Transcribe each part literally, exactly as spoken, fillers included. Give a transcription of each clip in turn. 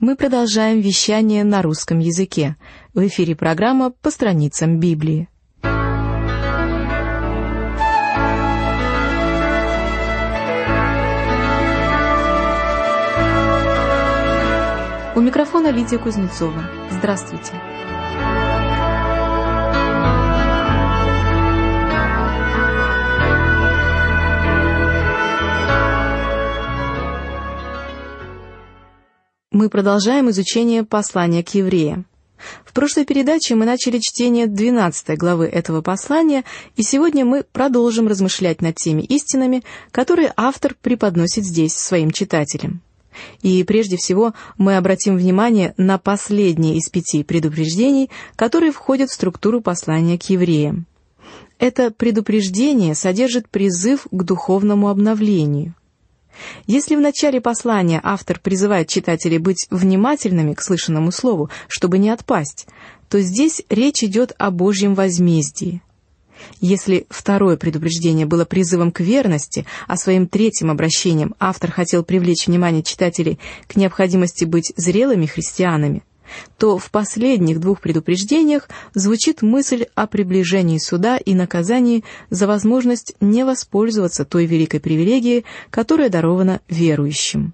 Мы продолжаем вещание на русском языке. В эфире программа «По страницам Библии». У микрофона Лидия Кузнецова. Здравствуйте. Мы продолжаем изучение послания к евреям. В прошлой передаче мы начали чтение двенадцатой главы этого послания, и сегодня мы продолжим размышлять над теми истинами, которые автор преподносит здесь своим читателям. И прежде всего мы обратим внимание на последнее из пяти предупреждений, которые входят в структуру послания к евреям. Это предупреждение содержит призыв к духовному обновлению. Если в начале послания автор призывает читателей быть внимательными к слышанному слову, чтобы не отпасть, то здесь речь идет о Божьем возмездии. Если второе предупреждение было призывом к верности, а своим третьим обращением автор хотел привлечь внимание читателей к необходимости быть зрелыми христианами, то в последних двух предупреждениях звучит мысль о приближении суда и наказании за возможность не воспользоваться той великой привилегией, которая дарована верующим.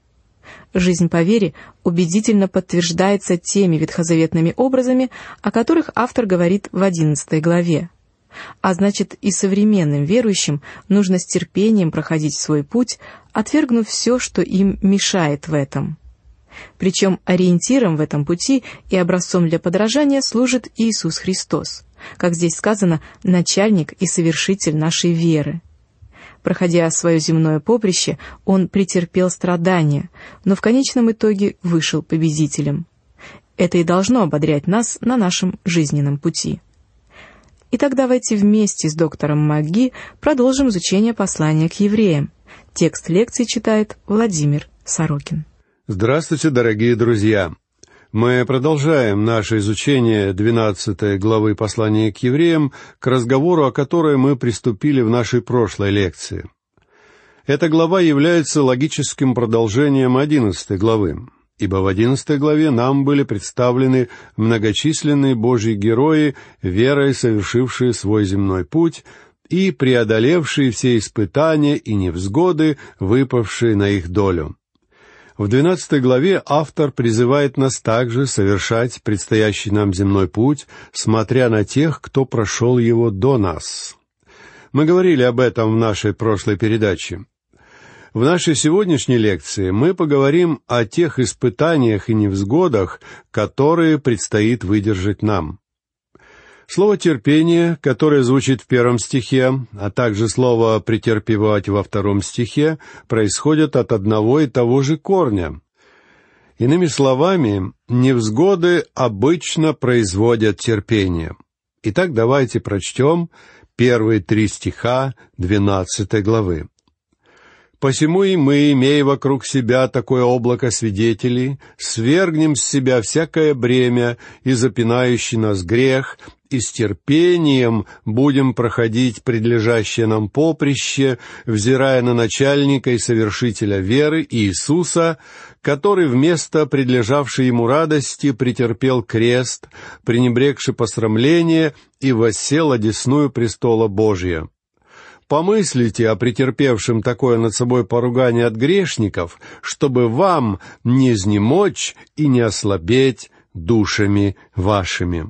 Жизнь по вере убедительно подтверждается теми ветхозаветными образами, о которых автор говорит в одиннадцатой главе. А значит, и современным верующим нужно с терпением проходить свой путь, отвергнув все, что им мешает в этом. Причем ориентиром в этом пути и образцом для подражания служит Иисус Христос, как здесь сказано, начальник и совершитель нашей веры. Проходя свое земное поприще, Он претерпел страдания, но в конечном итоге вышел победителем. Это и должно ободрять нас на нашем жизненном пути. Итак, давайте вместе с доктором МакГи продолжим изучение послания к евреям. Текст лекции читает Владимир Сорокин. Здравствуйте, дорогие друзья! Мы продолжаем наше изучение двенадцатой главы послания к евреям, к разговору о которой мы приступили в нашей прошлой лекции. Эта глава является логическим продолжением одиннадцатой главы, ибо в одиннадцатой главе нам были представлены многочисленные Божьи герои, верой совершившие свой земной путь и преодолевшие все испытания и невзгоды, выпавшие на их долю. В двенадцатой главе автор призывает нас также совершать предстоящий нам земной путь, смотря на тех, кто прошел его до нас. Мы говорили об этом в нашей прошлой передаче. В нашей сегодняшней лекции мы поговорим о тех испытаниях и невзгодах, которые предстоит выдержать нам. Слово «терпение», которое звучит в первом стихе, а также слово «претерпевать» во втором стихе, происходят от одного и того же корня. Иными словами, невзгоды обычно производят терпение. Итак, давайте прочтем первые три стиха двенадцатой главы. «Посему и мы, имея вокруг себя такое облако свидетелей, свергнем с себя всякое бремя и запинающий нас грех, и с терпением будем проходить предлежащее нам поприще, взирая на начальника и совершителя веры Иисуса, который вместо предлежавшей ему радости претерпел крест, пренебрегши посрамление, и воссел одесную престола Божия. Помыслите о претерпевшем такое над собой поругание от грешников, чтобы вам не изнемочь и не ослабеть душами вашими».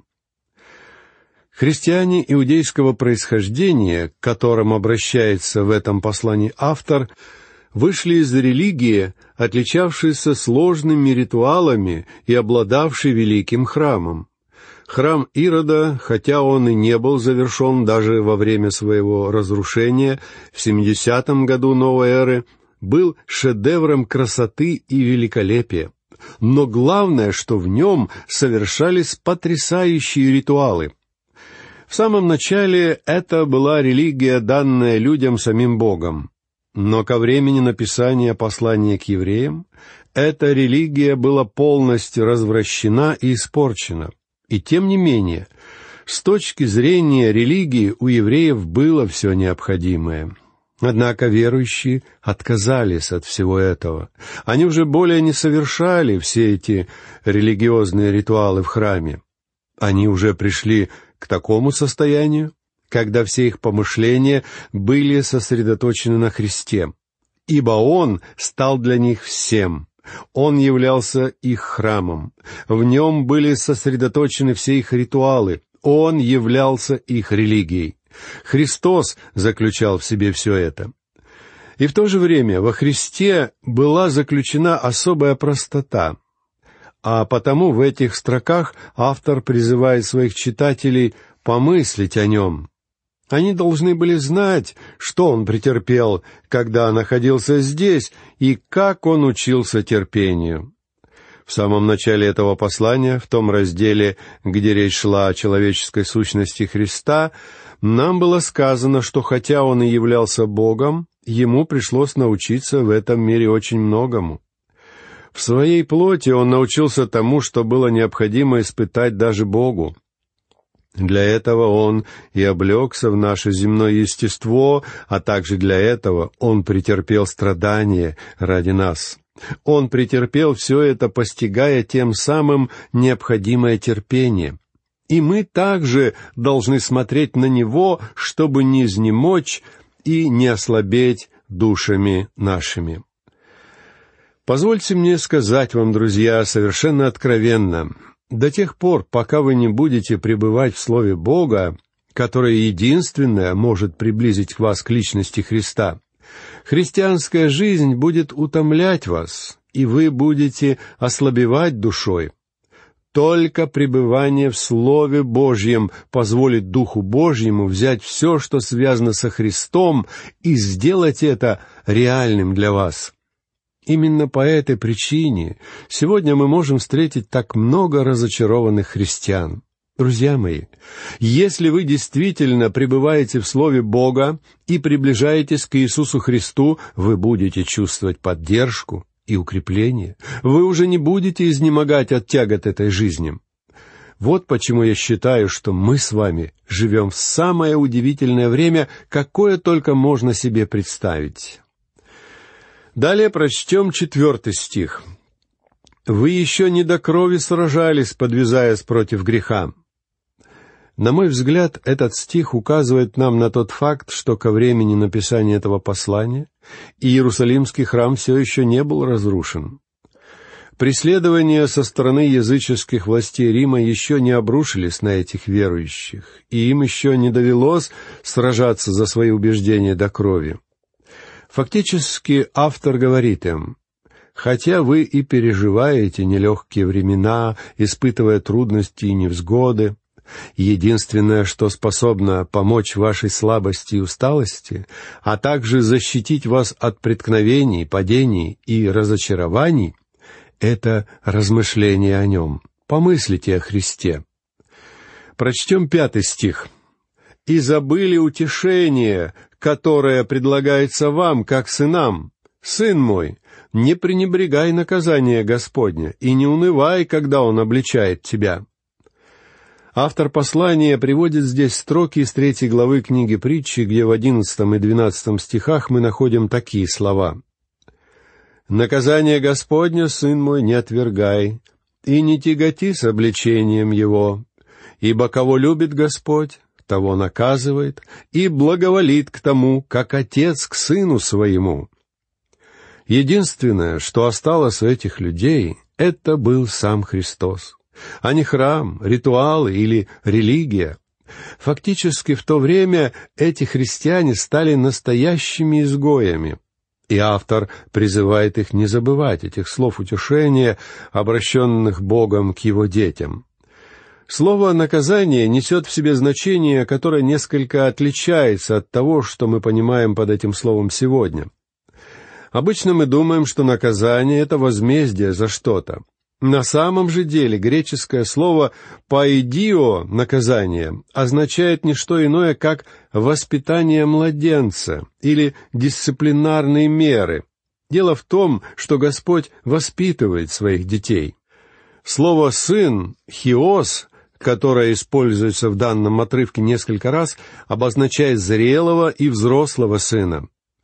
Христиане иудейского происхождения, к которым обращается в этом послании автор, вышли из религии, отличавшейся сложными ритуалами и обладавшей великим храмом. Храм Ирода, хотя он и не был завершен даже во время своего разрушения в семидесятом году новой эры, был шедевром красоты и великолепия. Но главное, что в нем совершались потрясающие ритуалы. В самом начале это была религия, данная людям самим Богом. Но ко времени написания послания к евреям эта религия была полностью развращена и испорчена. И тем не менее, с точки зрения религии у евреев было все необходимое. Однако верующие отказались от всего этого. Они уже более не совершали все эти религиозные ритуалы в храме. Они уже пришли к такому состоянию, когда все их помышления были сосредоточены на Христе, ибо Он стал для них всем. Он являлся их храмом. В Нем были сосредоточены все их ритуалы. Он являлся их религией. Христос заключал в себе все это. И в то же время во Христе была заключена особая простота. А потому в этих строках автор призывает своих читателей помыслить о Нем. Они должны были знать, что Он претерпел, когда находился здесь, и как Он учился терпению. В самом начале этого послания, в том разделе, где речь шла о человеческой сущности Христа, нам было сказано, что хотя Он и являлся Богом, Ему пришлось научиться в этом мире очень многому. В своей плоти Он научился тому, что было необходимо испытать даже Богу. Для этого Он и облегся в наше земное естество, а также для этого Он претерпел страдания ради нас. Он претерпел все это, постигая тем самым необходимое терпение. И мы также должны смотреть на Него, чтобы не изнемочь и не ослабеть душами нашими. Позвольте мне сказать вам, друзья, совершенно откровенно, до тех пор, пока вы не будете пребывать в Слове Бога, которое единственное может приблизить вас к личности Христа, христианская жизнь будет утомлять вас, и вы будете ослабевать душой. Только пребывание в Слове Божьем позволит Духу Божьему взять все, что связано со Христом, и сделать это реальным для вас. Именно по этой причине сегодня мы можем встретить так много разочарованных христиан. Друзья мои, если вы действительно пребываете в Слове Бога и приближаетесь к Иисусу Христу, вы будете чувствовать поддержку и укрепление. Вы уже не будете изнемогать от тягот этой жизни. Вот почему я считаю, что мы с вами живем в самое удивительное время, какое только можно себе представить. Далее прочтем четвертый стих. «Вы еще не до крови сражались, подвязаясь против греха». На мой взгляд, этот стих указывает нам на тот факт, что ко времени написания этого послания Иерусалимский храм все еще не был разрушен. Преследования со стороны языческих властей Рима еще не обрушились на этих верующих, и им еще не довелось сражаться за свои убеждения до крови. Фактически автор говорит им: «Хотя вы и переживаете нелегкие времена, испытывая трудности и невзгоды, единственное, что способно помочь вашей слабости и усталости, а также защитить вас от преткновений, падений и разочарований, это размышление о Нем. Помыслите о Христе». Прочтем пятый стих. «И забыли утешение, которое предлагается вам, как сынам. Сын мой, не пренебрегай наказание Господня и не унывай, когда Он обличает тебя». Автор послания приводит здесь строки из третьей главы книги Притчи, где в одиннадцатом и двенадцатом стихах мы находим такие слова. «Наказание Господня, сын мой, не отвергай, и не тяготи с обличением его, ибо кого любит Господь, того наказывает, и благоволит к тому, как отец к сыну своему». Единственное, что осталось у этих людей, это был сам Христос, а не храм, ритуалы или религия. Фактически в то время эти христиане стали настоящими изгоями, и автор призывает их не забывать этих слов утешения, обращенных Богом к Его детям. Слово «наказание» несет в себе значение, которое несколько отличается от того, что мы понимаем под этим словом сегодня. Обычно мы думаем, что наказание — это возмездие за что-то. На самом же деле греческое слово «паидио» — наказание означает не что иное, как воспитание младенца или дисциплинарные меры. Дело в том, что Господь воспитывает своих детей. Слово «сын» — «хиос», которое используется в данном отрывке несколько раз, обозначает зрелого и взрослого сына.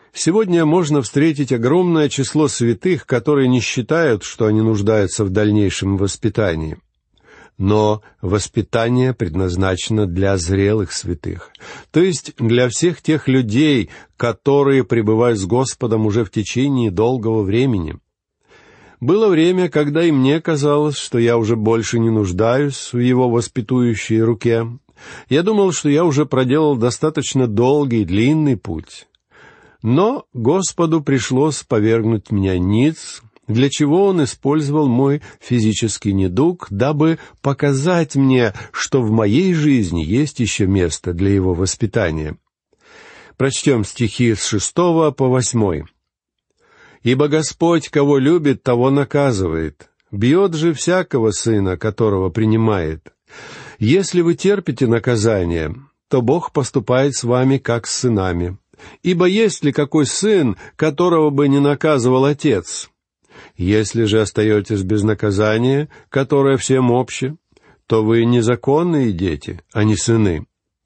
Сегодня можно встретить огромное число святых, которые не считают, что они нуждаются в дальнейшем воспитании. Но воспитание предназначено для зрелых святых, то есть для всех тех людей, которые пребывают с Господом уже в течение долгого времени. Было время, когда и мне казалось, что я уже больше не нуждаюсь в Его воспитующей руке. Я думал, что я уже проделал достаточно долгий, длинный путь. Но Господу пришлось повергнуть меня ниц, для чего Он использовал мой физический недуг, дабы показать мне, что в моей жизни есть еще место для Его воспитания. Прочтем стихи с шестого по восьмой. «Ибо Господь, кого любит, того наказывает, бьет же всякого сына, которого принимает. Если вы терпите наказание, то Бог поступает с вами, как с сынами. Ибо есть ли какой сын, которого бы не наказывал отец? Если же остаетесь без наказания, которое всем обще, то вы незаконные дети, а не сыны».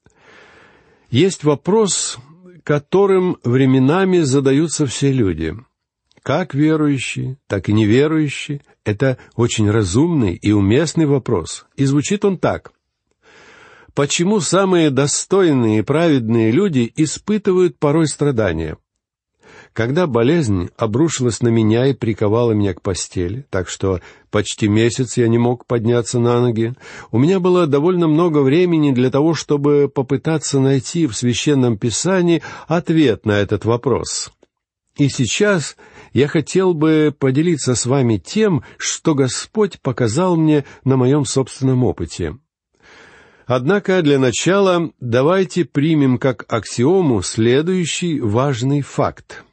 Есть вопрос, которым временами задаются все люди. Как верующие, так и неверующие. Это очень разумный и уместный вопрос. И звучит он так. Почему самые достойные и праведные люди испытывают порой страдания? Когда болезнь обрушилась на меня и приковала меня к постели, так что почти месяц я не мог подняться на ноги, у меня было довольно много времени для того, чтобы попытаться найти в Священном Писании ответ на этот вопрос. И сейчас я хотел бы поделиться с вами тем, что Господь показал мне на моем собственном опыте. Однако для начала давайте примем как аксиому следующий важный факт.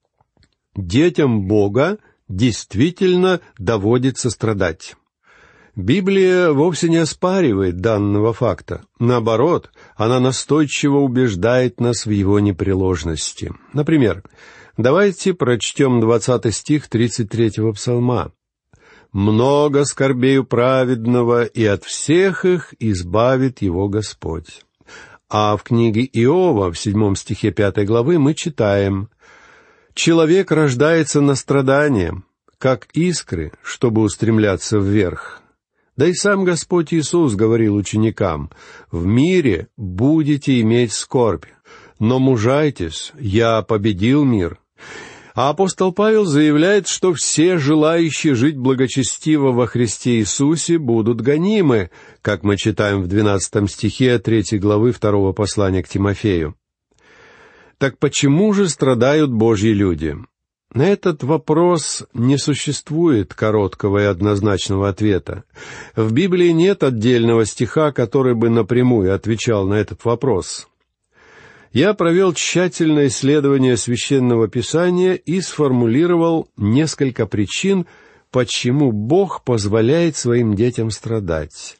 Детям Бога действительно доводится страдать. Библия вовсе не оспаривает данного факта. Наоборот, она настойчиво убеждает нас в его непреложности. Например, давайте прочтем двадцатый стих тридцать третьего псалма. «Много скорбей у праведного, и от всех их избавит его Господь». А в книге Иова, в седьмом стихе пятой главы, мы читаем: «Человек рождается на страдания, как искры, чтобы устремляться вверх». Да и сам Господь Иисус говорил ученикам: «В мире будете иметь скорбь, но мужайтесь, я победил мир». А апостол Павел заявляет, что все желающие жить благочестиво во Христе Иисусе будут гонимы, как мы читаем в двенадцатом стихе третьей главы второго послания к Тимофею. Так почему же страдают Божьи люди? На этот вопрос не существует короткого и однозначного ответа. В Библии нет отдельного стиха, который бы напрямую отвечал на этот вопрос. Я провел тщательное исследование Священного Писания и сформулировал несколько причин, почему Бог позволяет своим детям страдать.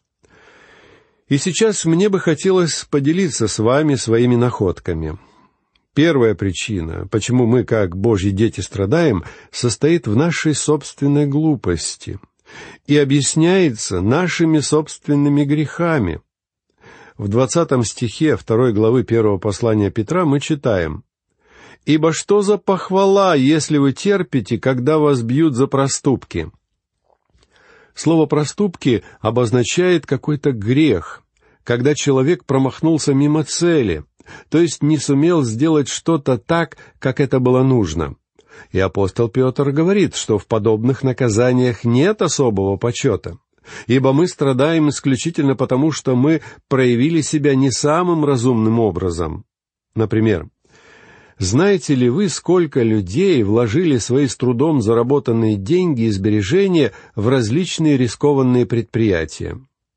И сейчас мне бы хотелось поделиться с вами своими находками. Первая причина, почему мы, как Божьи дети, страдаем, состоит в нашей собственной глупости и объясняется нашими собственными грехами. В двадцатом стихе второй главы первого послания Петра мы читаем: «Ибо что за похвала, если вы терпите, когда вас бьют за проступки?» Слово «проступки» обозначает какой-то грех, когда человек промахнулся мимо цели, то есть не сумел сделать что-то так, как это было нужно. И апостол Петр говорит, что в подобных наказаниях нет особого почета, ибо мы страдаем исключительно потому, что мы проявили себя не самым разумным образом. Например, знаете ли вы, сколько людей вложили свои с трудом заработанные деньги и сбережения в различные рискованные предприятия?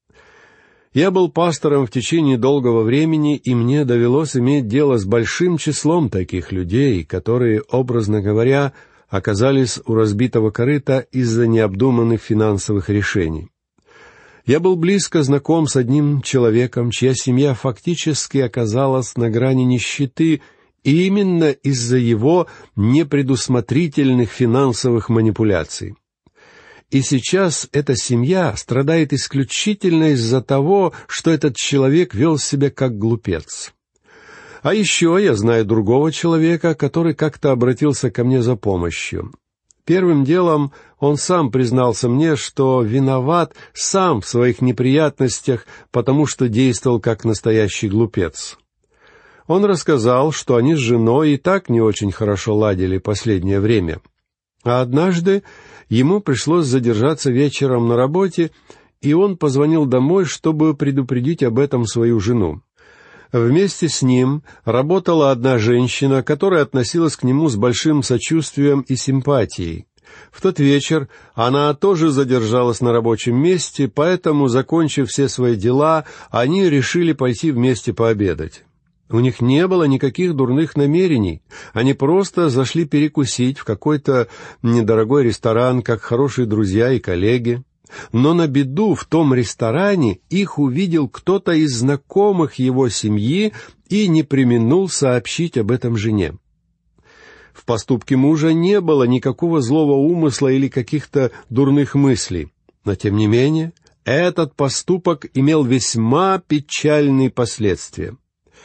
Я был пастором в течение долгого времени, и мне довелось иметь дело с большим числом таких людей, которые, образно говоря, оказались у разбитого корыта из-за необдуманных финансовых решений. Я был близко знаком с одним человеком, чья семья фактически оказалась на грани нищеты именно из-за его непредусмотрительных финансовых манипуляций. И сейчас эта семья страдает исключительно из-за того, что этот человек вел себя как глупец. А еще я знаю другого человека, который как-то обратился ко мне за помощью. Первым делом он сам признался мне, что виноват сам в своих неприятностях, потому что действовал как настоящий глупец. Он рассказал, что они с женой и так не очень хорошо ладили последнее время. А однажды ему пришлось задержаться вечером на работе, и он позвонил домой, чтобы предупредить об этом свою жену. Вместе с ним работала одна женщина, которая относилась к нему с большим сочувствием и симпатией. В тот вечер она тоже задержалась на рабочем месте, поэтому, закончив все свои дела, они решили пойти вместе пообедать. У них не было никаких дурных намерений. Они просто зашли перекусить в какой-то недорогой ресторан, как хорошие друзья и коллеги. Но на беду в том ресторане их увидел кто-то из знакомых его семьи и не преминул сообщить об этом жене. В поступке мужа не было никакого злого умысла или каких-то дурных мыслей. Но, тем не менее, этот поступок имел весьма печальные последствия.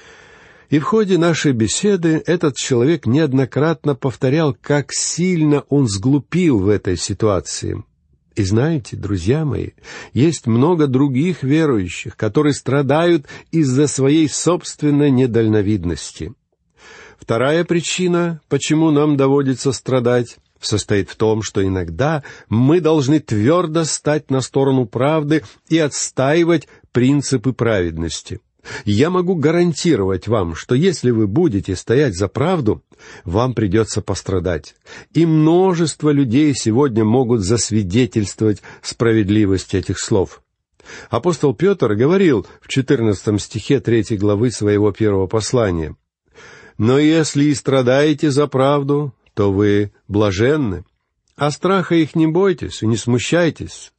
И в ходе нашей беседы этот человек неоднократно повторял, как сильно он сглупил в этой ситуации. И знаете, друзья мои, есть много других верующих, которые страдают из-за своей собственной недальновидности. Вторая причина, почему нам доводится страдать, состоит в том, что иногда мы должны твердо стать на сторону правды и отстаивать принципы праведности. Я могу гарантировать вам, что если вы будете стоять за правду, вам придется пострадать. И множество людей сегодня могут засвидетельствовать справедливость этих слов. Апостол Петр говорил в четырнадцатом стихе третьей главы своего первого послания: «Но если и страдаете за правду, то вы блаженны, а страха их не бойтесь и не смущайтесь».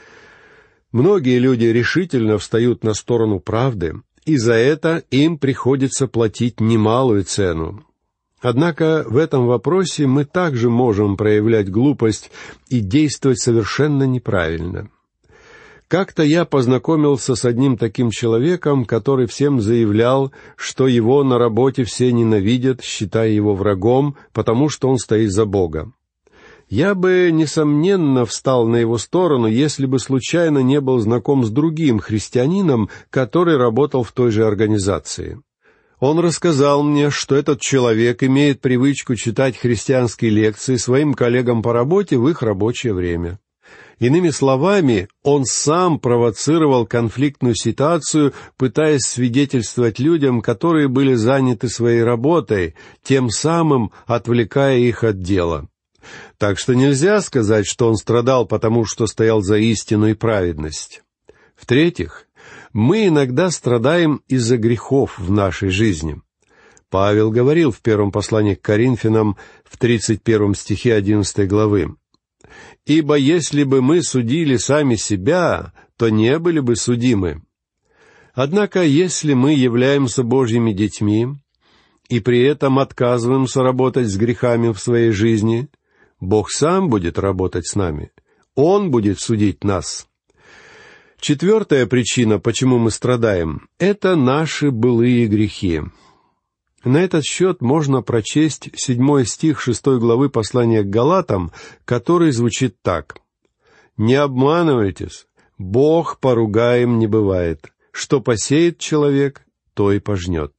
Многие люди решительно встают на сторону правды, и за это им приходится платить немалую цену. Однако в этом вопросе мы также можем проявлять глупость и действовать совершенно неправильно. Как-то я познакомился с одним таким человеком, который всем заявлял, что его на работе все ненавидят, считая его врагом, потому что он стоит за Бога. Я бы, несомненно, встал на его сторону, если бы случайно не был знаком с другим христианином, который работал в той же организации. Он рассказал мне, что этот человек имеет привычку читать христианские лекции своим коллегам по работе в их рабочее время. Иными словами, он сам провоцировал конфликтную ситуацию, пытаясь свидетельствовать людям, которые были заняты своей работой, тем самым отвлекая их от дела. Так что нельзя сказать, что он страдал, потому что стоял за истину и праведность. В-третьих, мы иногда страдаем из-за грехов в нашей жизни. Павел говорил в первом послании к Коринфянам в тридцать первом стихе одиннадцатой главы: «Ибо если бы мы судили сами себя, то не были бы судимы. Однако, если мы являемся Божьими детьми и при этом отказываемся работать с грехами в своей жизни, Бог сам будет работать с нами. Он будет судить нас». Четвертая причина, почему мы страдаем, — это наши былые грехи. На этот счет можно прочесть седьмой стих шестой главы послания к Галатам, который звучит так: «Не обманывайтесь, Бог поругаем не бывает. Что посеет человек, то и пожнет».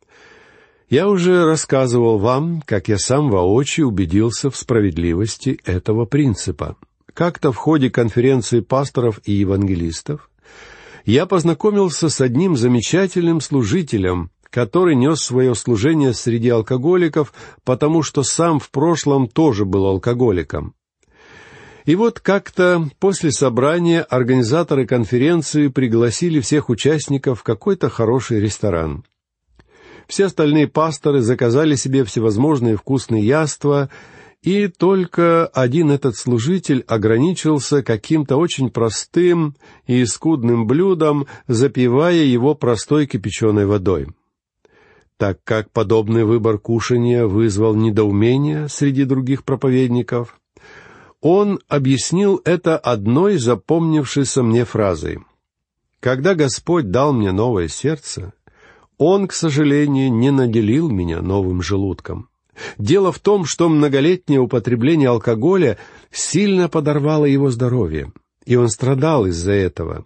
Я уже рассказывал вам, как я сам воочию убедился в справедливости этого принципа. Как-то в ходе конференции пасторов и евангелистов я познакомился с одним замечательным служителем, который нес свое служение среди алкоголиков, потому что сам в прошлом тоже был алкоголиком. И вот как-то после собрания организаторы конференции пригласили всех участников в какой-то хороший ресторан. Все остальные пасторы заказали себе всевозможные вкусные яства, и только один этот служитель ограничился каким-то очень простым и скудным блюдом, запивая его простой кипяченой водой. Так как подобный выбор кушания вызвал недоумение среди других проповедников, он объяснил это одной запомнившейся мне фразой: «Когда Господь дал мне новое сердце, Он, к сожалению, не наделил меня новым желудком. Дело в том, что многолетнее употребление алкоголя сильно подорвало его здоровье, и он страдал из-за этого.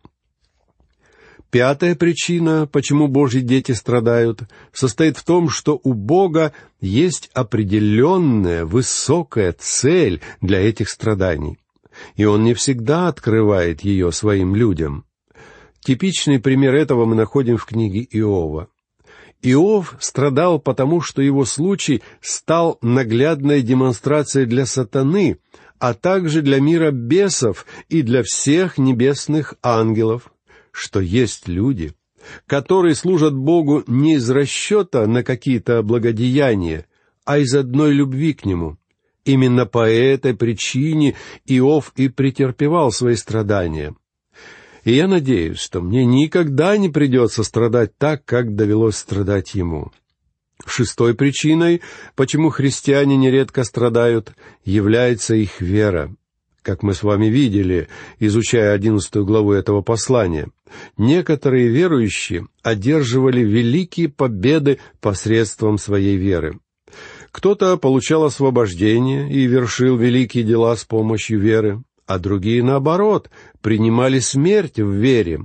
Пятая причина, почему Божьи дети страдают, состоит в том, что у Бога есть определенная высокая цель для этих страданий, и Он не всегда открывает ее своим людям. Типичный пример этого мы находим в книге Иова. Иов страдал потому, что его случай стал наглядной демонстрацией для сатаны, а также для мира бесов и для всех небесных ангелов, что есть люди, которые служат Богу не из расчета на какие-то благодеяния, а из одной любви к Нему. Именно по этой причине Иов и претерпевал свои страдания. И я надеюсь, что мне никогда не придется страдать так, как довелось страдать ему. Шестой причиной, почему христиане нередко страдают, является их вера. Как мы с вами видели, изучая одиннадцатую главу этого послания, некоторые верующие одерживали великие победы посредством своей веры. Кто-то получал освобождение и вершил великие дела с помощью веры, а другие, наоборот, принимали смерть в вере.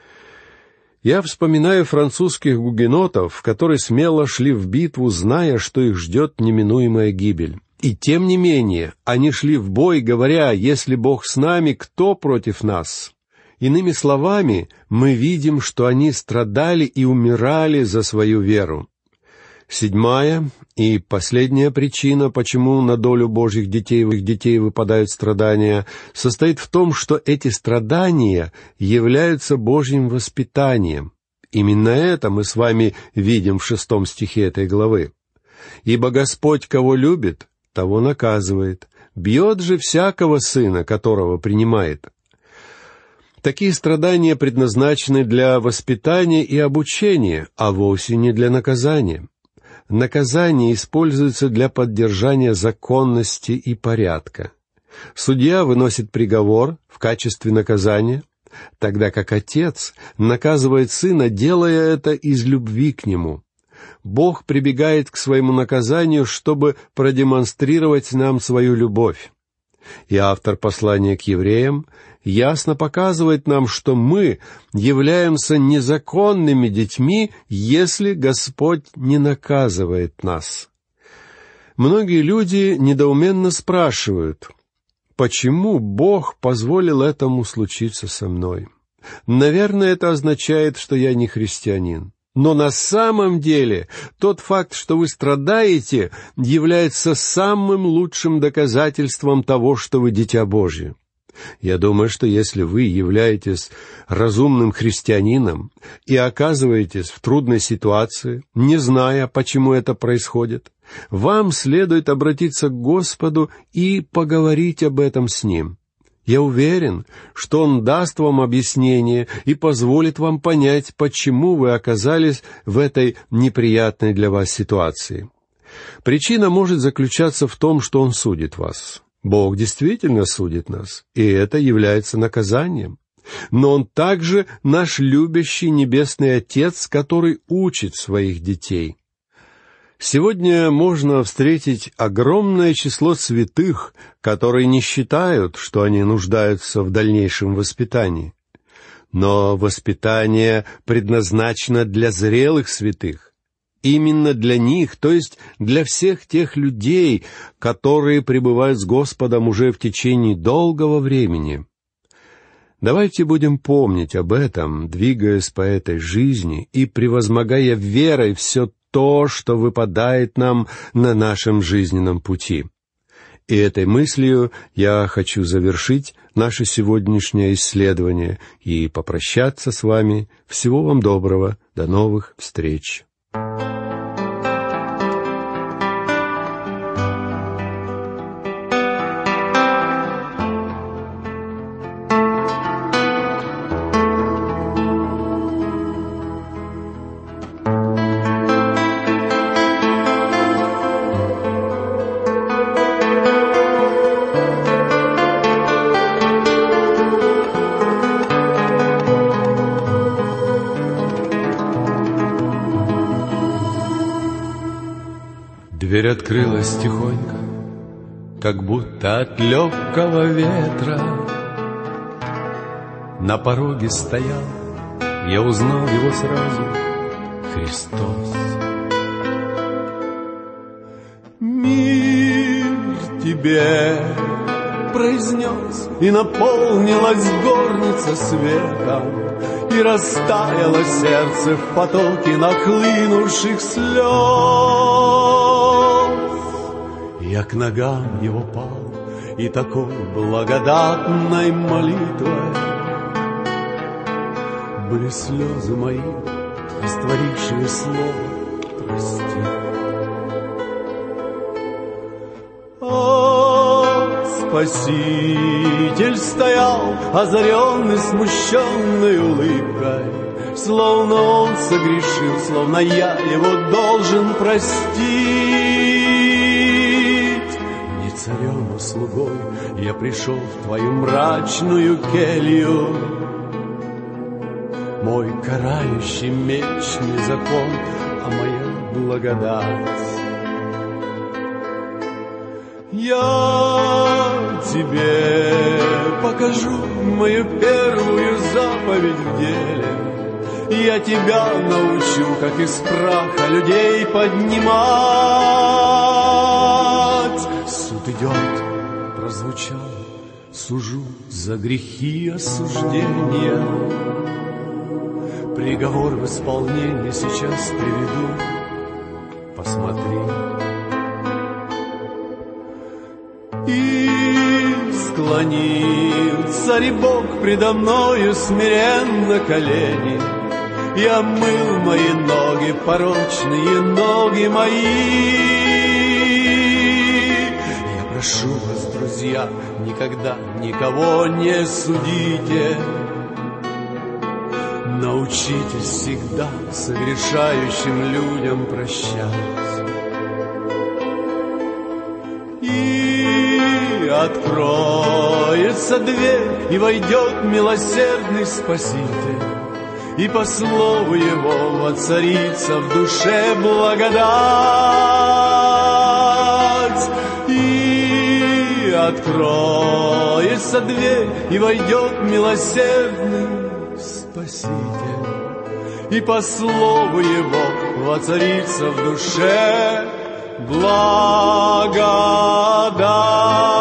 Я вспоминаю французских гугенотов, которые смело шли в битву, зная, что их ждет неминуемая гибель. И тем не менее, они шли в бой, говоря: «Если Бог с нами, кто против нас?» Иными словами, мы видим, что они страдали и умирали за свою веру. Седьмая и последняя причина, почему на долю Божьих детей их детей выпадают страдания, состоит в том, что эти страдания являются Божьим воспитанием. Именно это мы с вами видим в шестом стихе этой главы. «Ибо Господь, кого любит, того наказывает, бьет же всякого сына, которого принимает». Такие страдания предназначены для воспитания и обучения, а вовсе не для наказания. Наказание используется для поддержания законности и порядка. Судья выносит приговор в качестве наказания, тогда как отец наказывает сына, делая это из любви к нему. Бог прибегает к своему наказанию, чтобы продемонстрировать нам свою любовь. И автор послания к евреям ясно показывает нам, что мы являемся незаконными детьми, если Господь не наказывает нас. Многие люди недоуменно спрашивают: почему Бог позволил этому случиться со мной? Наверное, это означает, что я не христианин. Но на самом деле тот факт, что вы страдаете, является самым лучшим доказательством того, что вы дитя Божье. Я думаю, что если вы являетесь разумным христианином и оказываетесь в трудной ситуации, не зная, почему это происходит, вам следует обратиться к Господу и поговорить об этом с Ним. Я уверен, что Он даст вам объяснение и позволит вам понять, почему вы оказались в этой неприятной для вас ситуации. Причина может заключаться в том, что Он судит вас. Бог действительно судит нас, и это является наказанием. Но Он также наш любящий Небесный Отец, который учит своих детей. Сегодня можно встретить огромное число святых, которые не считают, что они нуждаются в дальнейшем воспитании. Но воспитание предназначено для зрелых святых. Именно для них, то есть для всех тех людей, которые пребывают с Господом уже в течение долгого времени. Давайте будем помнить об этом, двигаясь по этой жизни и превозмогая верой все то, что выпадает нам на нашем жизненном пути. И этой мыслью я хочу завершить наше сегодняшнее исследование и попрощаться с вами. Всего вам доброго, до новых встреч. Дверь открылась тихонько, как будто от легкого ветра. На пороге стоял, я узнал его сразу, Христос. «Мир тебе!» произнес, и наполнилась горница светом, и растаяло сердце в потоке нахлынувших слез. Я к ногам его пал, и такой благодатной молитвой были слезы мои, растворившие слово «прости». Спаситель стоял, озаренный смущенной улыбкой, словно он согрешил, словно я его должен простить. Не царем, а слугой я пришел в твою мрачную келью. Мой карающий меч не закон, а моя благодать. Я тебе покажу мою первую заповедь в деле. Я тебя научу, как из праха людей поднимать. Суд идет, прозвучал, сужу за грехи осуждения. Приговор в исполнение сейчас приведу, посмотри. И склонил царь Бог предо мною смиренно колени, и омыл мои ноги, порочные ноги мои. Я прошу вас, друзья, никогда никого не судите. Научитесь всегда согрешающим людям прощать. И откроется дверь, и войдет милосердный Спаситель, и по слову Его воцарится в душе благодать. И откроется дверь, и войдет милосердный Спаситель, и по слову Его воцарится в душе благодать.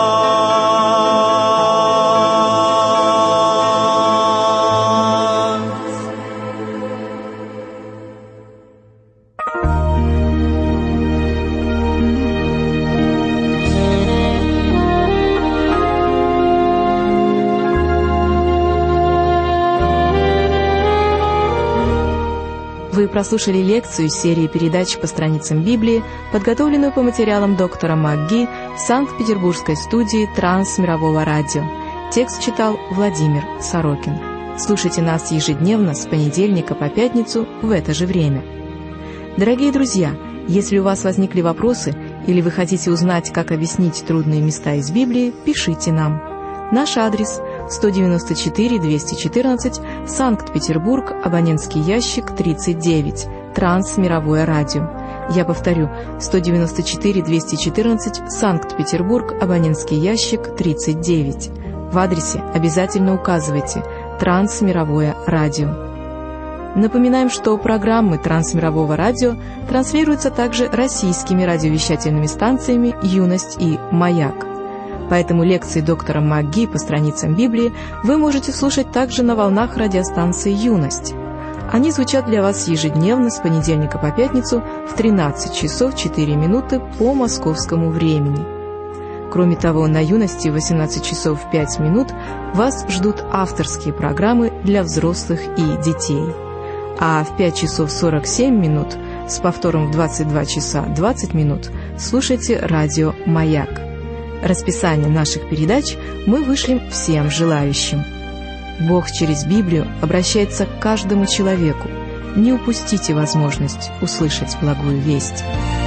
Вы прослушали лекцию из серии передач по страницам Библии, подготовленную по материалам доктора МакГи в Санкт-Петербургской студии Трансмирового радио. Текст читал Владимир Сорокин. Слушайте нас ежедневно с понедельника по пятницу в это же время. Дорогие друзья, если у вас возникли вопросы или вы хотите узнать, как объяснить трудные места из Библии, пишите нам. Наш адрес – сто девяносто четыре двести четырнадцать, Санкт-Петербург, абонентский ящик тридцать девять, Трансмировое радио. Я повторю, сто девяносто четыре двести четырнадцать, Санкт-Петербург, абонентский ящик тридцать девять. В адресе обязательно указывайте «Трансмировое радио». Напоминаем, что программы Трансмирового радио транслируются также российскими радиовещательными станциями «Юность» и «Маяк». Поэтому лекции доктора МакГи по страницам Библии вы можете слушать также на волнах радиостанции «Юность». Они звучат для вас ежедневно с понедельника по пятницу в тринадцать часов четыре минуты по московскому времени. Кроме того, на «Юности» в восемнадцать часов пять минут вас ждут авторские программы для взрослых и детей. А в пять часов сорок семь минут с повтором в двадцать два часа двадцать минут слушайте радио «Маяк». Расписание наших передач мы вышлем всем желающим. Бог через Библию обращается к каждому человеку. Не упустите возможность услышать благую весть.